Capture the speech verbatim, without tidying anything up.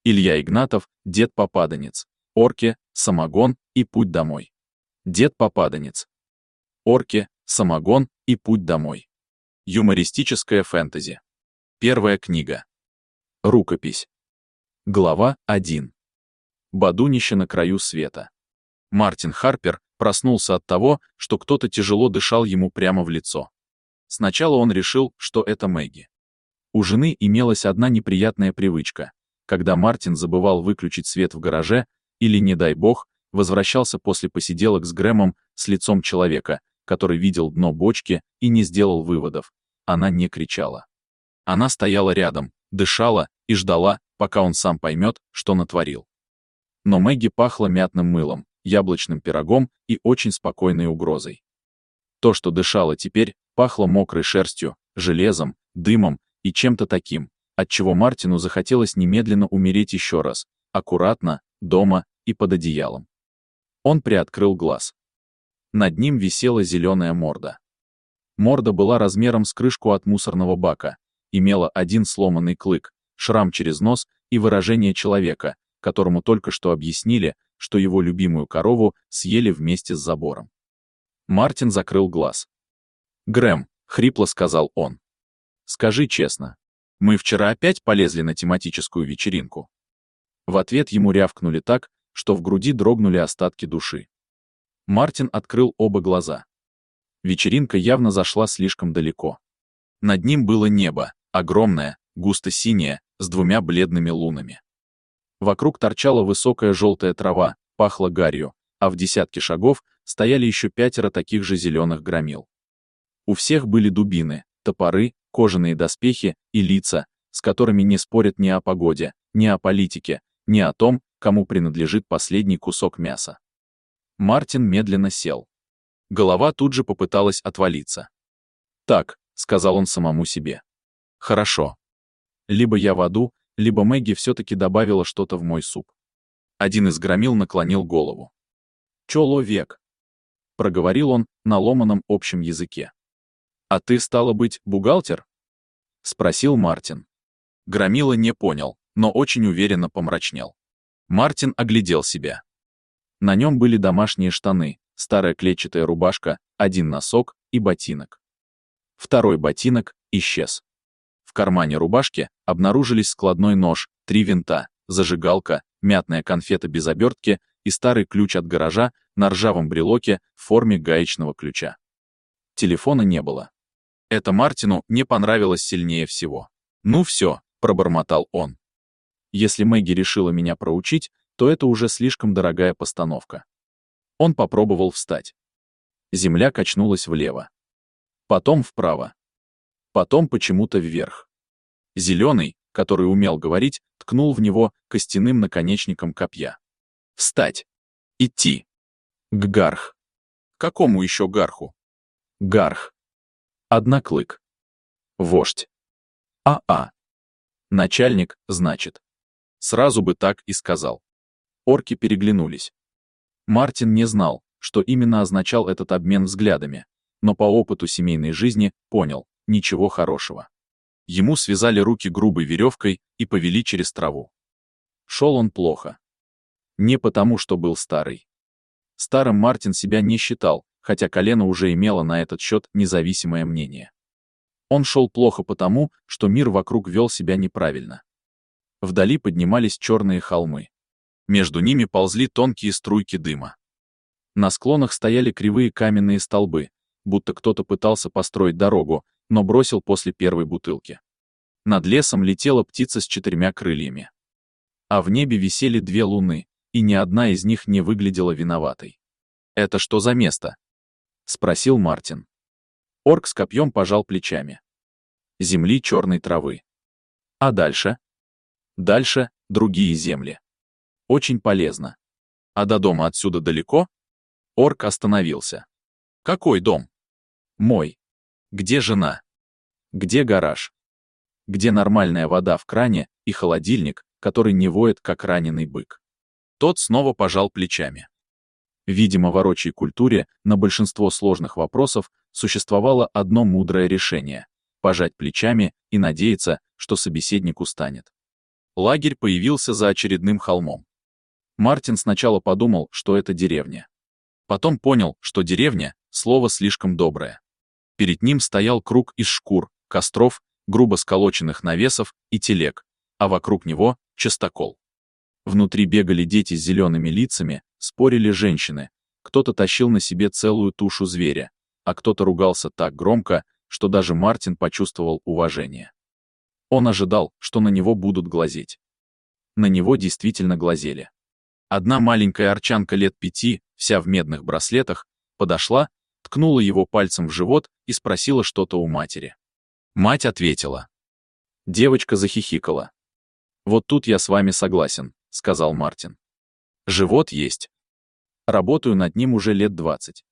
Илья Игнатов, Дед Попаданец. Орки, самогон и путь домой. Дед Попаданец. Орки, самогон и путь домой. Юмористическое фэнтези. Первая книга. Рукопись. Глава один. Бадунище на краю света. Мартин Харпер проснулся от того, что кто-то тяжело дышал ему прямо в лицо. Сначала он решил, что это Мэгги. У жены имелась одна неприятная привычка. Когда Мартин забывал выключить свет в гараже, или, не дай бог, возвращался после посиделок с Грэмом с лицом человека, который видел дно бочки и не сделал выводов, она не кричала. Она стояла рядом, дышала и ждала, пока он сам поймет, что натворил. Но Мэгги пахла мятным мылом, яблочным пирогом и очень спокойной угрозой. То, что дышало теперь, пахло мокрой шерстью, железом, дымом и чем-то таким, отчего Мартину захотелось немедленно умереть еще раз, аккуратно, дома и под одеялом. Он приоткрыл глаз. Над ним висела зеленая морда. Морда была размером с крышку от мусорного бака, имела один сломанный клык, шрам через нос и выражение человека, которому только что объяснили, что его любимую корову съели вместе с забором. Мартин закрыл глаз. «Грэм», — хрипло сказал он, — «скажи честно, мы вчера опять полезли на тематическую вечеринку?» В ответ ему рявкнули так, что в груди дрогнули остатки души. Мартин открыл оба глаза. Вечеринка явно зашла слишком далеко. Над ним было небо, огромное, густо-синее, с двумя бледными лунами. Вокруг торчала высокая желтая трава, пахло гарью, а в десятке шагов стояли еще пятеро таких же зеленых громил. У всех были дубины, топоры, кожаные доспехи и лица, с которыми не спорят ни о погоде, ни о политике, ни о том, кому принадлежит последний кусок мяса. Мартин медленно сел. Голова тут же попыталась отвалиться. «Так», — сказал он самому себе. «Хорошо. Либо я в аду, либо Мэгги все-таки добавила что-то в мой суп». Один из громил наклонил голову. «Человек», — проговорил он на ломаном общем языке. «А ты, стало быть, бухгалтер?» — спросил Мартин. Громила не понял, но очень уверенно помрачнел. Мартин оглядел себя. На нем были домашние штаны, старая клетчатая рубашка, один носок и ботинок. Второй ботинок исчез. В кармане рубашки обнаружились складной нож, три винта, зажигалка, мятная конфета без обертки и старый ключ от гаража на ржавом брелоке в форме гаечного ключа. Телефона не было. Это Мартину не понравилось сильнее всего. «Ну все», — пробормотал он. «Если Мэгги решила меня проучить, то это уже слишком дорогая постановка». Он попробовал встать. Земля качнулась влево. Потом вправо. Потом почему-то вверх. Зеленый, который умел говорить, ткнул в него костяным наконечником копья. «Встать! Идти! К Гарх!» «Какому еще Гарху?» «Гарх! Одноклык! Вождь! А-а! Начальник, значит!» Сразу бы так и сказал. Орки переглянулись. Мартин не знал, что именно означал этот обмен взглядами, но по опыту семейной жизни понял — ничего хорошего. Ему связали руки грубой веревкой и повели через траву. Шел он плохо. Не потому, что был старый. Старым Мартин себя не считал, хотя колено уже имело на этот счет независимое мнение. Он шел плохо потому, что мир вокруг вел себя неправильно. Вдали поднимались черные холмы. Между ними ползли тонкие струйки дыма. На склонах стояли кривые каменные столбы, будто кто-то пытался построить дорогу, но бросил после первой бутылки. Над лесом летела птица с четырьмя крыльями. А в небе висели две луны, и ни одна из них не выглядела виноватой. «Это что за место?» — спросил Мартин. Орк с копьем пожал плечами. «Земли черной травы. А дальше?» «Дальше — другие земли. Очень полезно. А до дома отсюда далеко?» Орк остановился. «Какой дом?» «Мой. Где жена? Где гараж? Где нормальная вода в кране и холодильник, который не воет, как раненый бык?» Тот снова пожал плечами. Видимо, в орочьей культуре на большинство сложных вопросов существовало одно мудрое решение — пожать плечами и надеяться, что собеседник устанет. Лагерь появился за очередным холмом. Мартин сначала подумал, что это деревня. Потом понял, что деревня — слово слишком доброе. Перед ним стоял круг из шкур, костров, грубо сколоченных навесов и телег, а вокруг него — частокол. Внутри бегали дети с зелеными лицами, спорили женщины, кто-то тащил на себе целую тушу зверя, а кто-то ругался так громко, что даже Мартин почувствовал уважение. Он ожидал, что на него будут глазеть. На него действительно глазели. Одна маленькая арчанка лет пяти, вся в медных браслетах, подошла, ткнула его пальцем в живот и спросила что-то у матери. Мать ответила. Девочка захихикала. «Вот тут я с вами согласен», — сказал Мартин. «Живот есть. Работаю над ним уже лет двадцать.